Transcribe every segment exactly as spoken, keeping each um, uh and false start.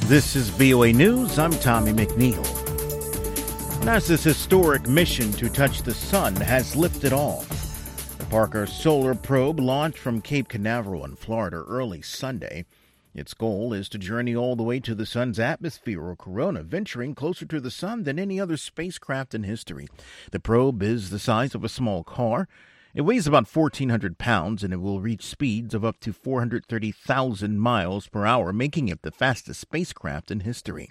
This is V O A News. I'm Tommy McNeil. NASA's historic mission to touch the sun has lifted off. The Parker Solar Probe launched from Cape Canaveral in Florida early Sunday. Its goal is to journey all the way to the sun's atmosphere or corona, venturing closer to the sun than any other spacecraft in history. The probe is the size of a small car. It weighs about fourteen hundred pounds, and it will reach speeds of up to four hundred thirty thousand miles per hour, making it the fastest spacecraft in history.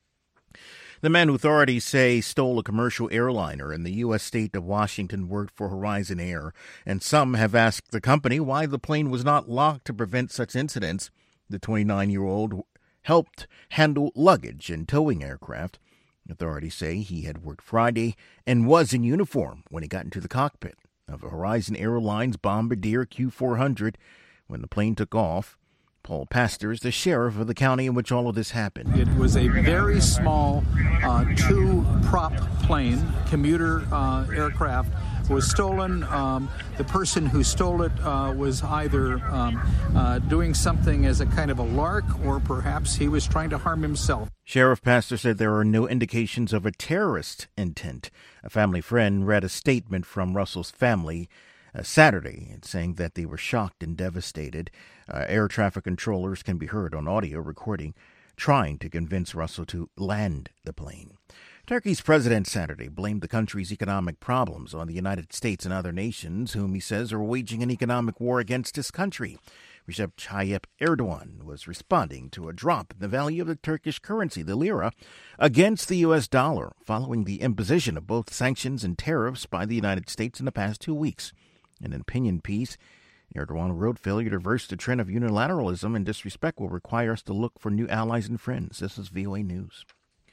The man who authorities say stole a commercial airliner in the U S state of Washington worked for Horizon Air, and some have asked the company why the plane was not locked to prevent such incidents. The twenty-nine-year-old helped handle luggage and towing aircraft. Authorities say he had worked Friday and was in uniform when he got into the cockpit of a Horizon Airlines Bombardier Q four hundred when the plane took off. Paul Pastor is the sheriff of the county in which all of this happened. It was a very small uh, two-prop plane, commuter uh, aircraft, was stolen. Um, the person who stole it uh, was either um, uh, doing something as a kind of a lark, or perhaps he was trying to harm himself. Sheriff Pastor said there are no indications of a terrorist intent. A family friend read a statement from Russell's family uh, Saturday saying that they were shocked and devastated. Uh, air traffic controllers can be heard on audio recording trying to convince Russell to land the plane. Turkey's president Saturday blamed the country's economic problems on the United States and other nations, whom he says are waging an economic war against his country. Recep Tayyip Erdogan was responding to a drop in the value of the Turkish currency, the lira, against the U S dollar, following the imposition of both sanctions and tariffs by the United States in the past two weeks. In an opinion piece, Erdogan wrote, "Failure to reverse the trend of unilateralism and disrespect will require us to look for new allies and friends." This is V O A News.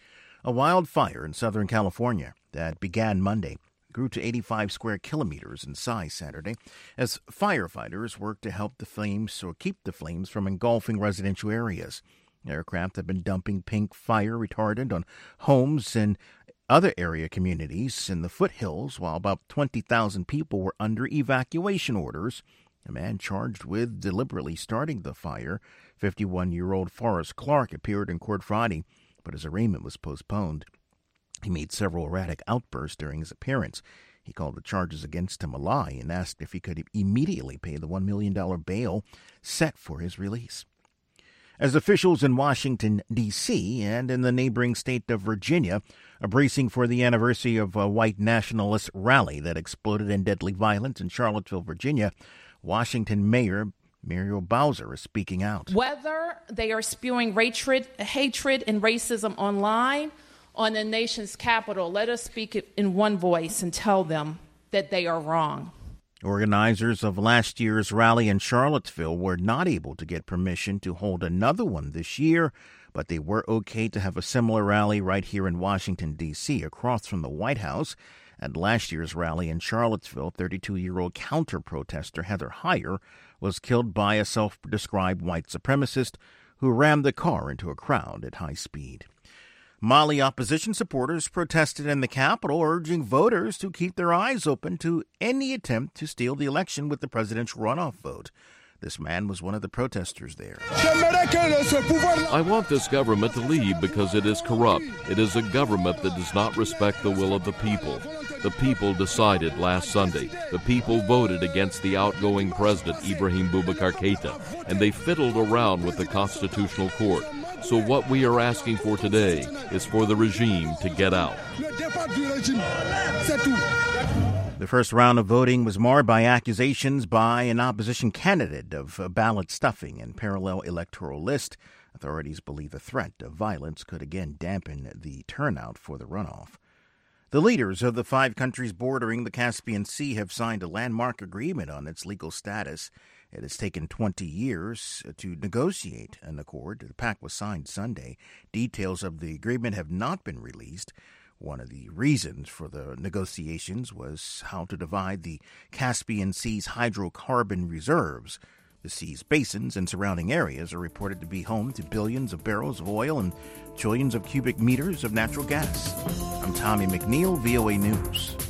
A wildfire in Southern California that began Monday grew to eighty-five square kilometers in size Saturday as firefighters worked to help the flames or keep the flames from engulfing residential areas. Aircraft have been dumping pink fire retardant on homes and other area communities in the foothills, while about twenty thousand people were under evacuation orders. A man charged with deliberately starting the fire, fifty-one-year-old Forrest Clark, appeared in court Friday, but his arraignment was postponed. He made several erratic outbursts during his appearance. He called the charges against him a lie and asked if he could immediately pay the one million dollars bail set for his release. As officials in Washington, D C and in the neighboring state of Virginia are bracing for the anniversary of a white nationalist rally that exploded in deadly violence in Charlottesville, Virginia, Washington Mayor Muriel Bowser is speaking out. Whether they are spewing hatred, hatred and racism online, on the nation's capital, let us speak in one voice and tell them that they are wrong. Organizers of last year's rally in Charlottesville were not able to get permission to hold another one this year, but they were okay to have a similar rally right here in Washington, D C, across from the White House. At last year's rally in Charlottesville, thirty-two-year-old counter-protester Heather Heyer was killed by a self-described white supremacist who rammed the car into a crowd at high speed. Mali opposition supporters protested in the Capitol, urging voters to keep their eyes open to any attempt to steal the election with the presidential runoff vote. This man was one of the protesters there. I want this government to leave because it is corrupt. It is a government that does not respect the will of the people. The people decided last Sunday. The people voted against the outgoing president, Ibrahim Boubacar Keita, and they fiddled around with the Constitutional Court. So what we are asking for today is for the regime to get out. The first round of voting was marred by accusations by an opposition candidate of ballot stuffing and parallel electoral list. Authorities believe the threat of violence could again dampen the turnout for the runoff. The leaders of the five countries bordering the Caspian Sea have signed a landmark agreement on its legal status. It has taken twenty years to negotiate an accord. The pact was signed Sunday. Details of the agreement have not been released. One of the reasons for the negotiations was how to divide the Caspian Sea's hydrocarbon reserves. The sea's basins and surrounding areas are reported to be home to billions of barrels of oil and trillions of cubic meters of natural gas. I'm Tommy McNeil, V O A News.